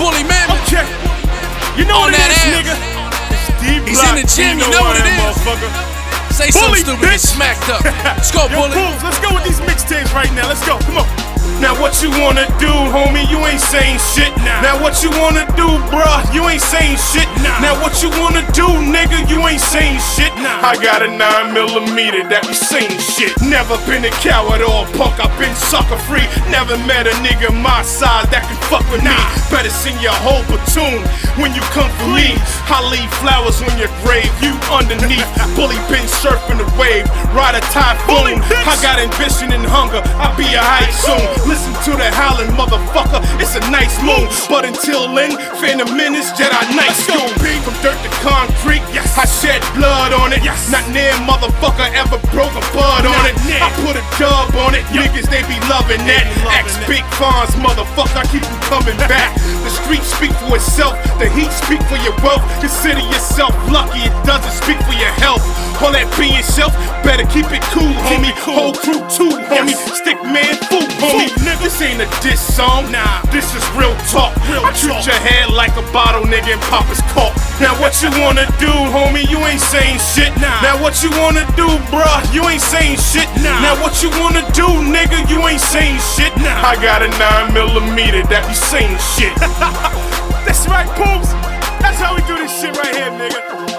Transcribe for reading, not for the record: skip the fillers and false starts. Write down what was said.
Bully man. Okay. You know On what it that is, ass. nigga. It's He's in the gym, you know what it is. Say Bully, something stupid, get bitch. smacked up. Let's go, Yo, Bully. Pools, let's go with these mixtapes right now. Let's go. Come on. Now what you wanna do, homie? You ain't saying shit. Now what you wanna do, bruh? You ain't saying shit. Now what you wanna do, nigga? You ain't saying shit. I got a 9mm that be saying shit. Never been a coward or a punk. I've been sucker free. Never met a nigga my size that can fuck with me. Better sing your whole platoon when you come for me. I leave flowers on your grave. You underneath. Bully been surfing the wave. Ride a typhoon. I got ambition and hunger. I'll be a hype soon. Listen to the howling, motherfucker, it's a nice moon. But until then, Phantom Menace, Jedi Knight school. From dirt to concrete, I shed blood on it. Not near motherfucker ever broke a bud on it. I put a dub on it, niggas they be loving that. X Big Fonz, motherfucker, I keep them coming back. The street speak for itself, the heat speak for your wealth. Consider yourself lucky, it doesn't speak for your health. All that being self, better keep it cool, homie. Whole crew too, homie. Stick man, fool, homie. This ain't a diss song, this is real talk. I treat your head like a bottle, nigga, and pop his cork. Now what you wanna do, homie? You ain't saying shit. Now what you wanna do, bruh? You ain't saying shit. Now what you wanna do, nigga? You ain't saying shit. I got a 9mm that be saying shit. That's right, Poops. That's how we do this shit right here, nigga.